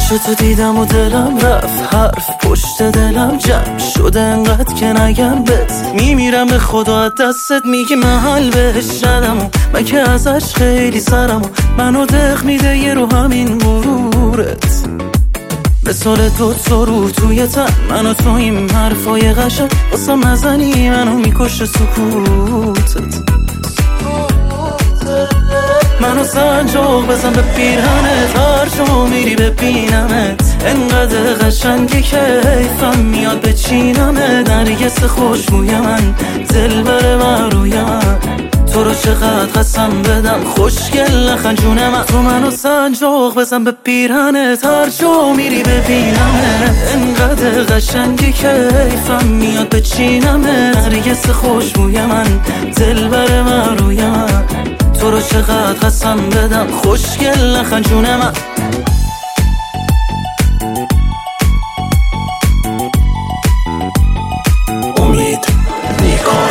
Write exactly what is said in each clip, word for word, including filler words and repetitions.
چشتو دیدم و دلم رفت، حرف پشت دلم جمع شده انقدر که نگم بهت. میمیرم به خدا از دستت، میگی من حل بهش ندم و من که ازش خیلی سرم و منو دق میده یه رو همین غرورت. مثال دو تا رو توی تن من و تو، این حرفای قشنگ واسم نزنی منو میکشه سکوتت. منو سنجاق بزن به پیرهنت، هر جا میری ببینمت. انقدر قشنگی که حیفم میاد بچینمت. نرگس خوشبوی من، دلبر من روی من، تو رو چقدر قسم بدم خوشگل لخن جون من. تو منو سنجاق بزن به پیرهنت، هر جا میری ببینمت. انقدر قشنگی که حیفم میاد بچینمت. نرگس خوشبوی من، دلبر من روی من، تو رو چقدر قسم بدم خوشگل لخن جون من. امید نیکان.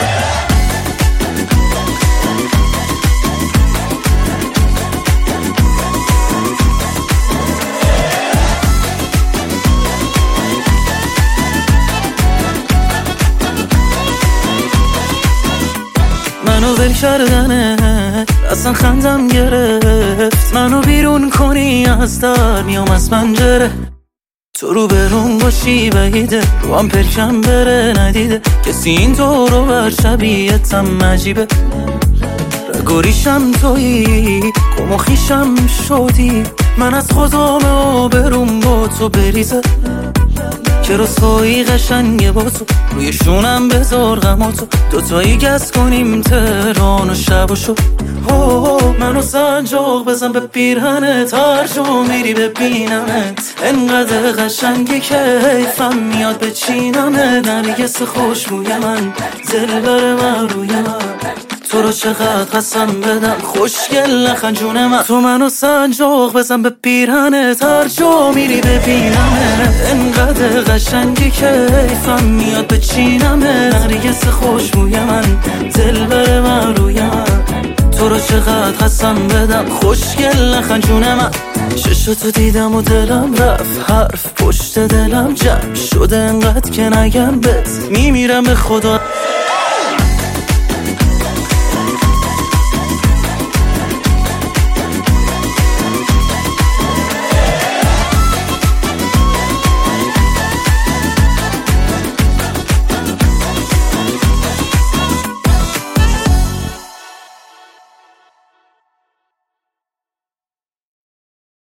منو ول کردنه اصلا خندم گرفت. منو بیرون کنی از در میام از پنجره. تو رو برون باشی بعیده، رو هم پرکم بره ندیده کسی این تو رو بر شبیهتم عجیبه. رگوریشم تویی، گم و خویشم شدی. من از خودم و برون با تو بریزه که رسوایی قشنگه با تو. روی شونم بذار غم تو، دوتایی گس کنیم تهران و شب و شو. منو سنجاق بزن به پیرهنت، هر جا میری ببینمت. انقدر قشنگی که حیفم میاد بچینمت. نرگس خوشبوی من، دلبر من روی من، تو رو چقدر قسم بدم خوشگل لخن جون من. تو منو سنجاق بزن به پیرهنت، هر جا میری ببینمت. انقدر قشنگی که حیفم میاد بچینمت. نرگس خوشبوی من، دلبر من روی من، تو رو چقدر قسم بدم خوشگل لخن جون من. چشتو دیدم و دلم رفت، حرف پشت دلم جمع شده انقدر که نگم بهت. میمیرم به خدا.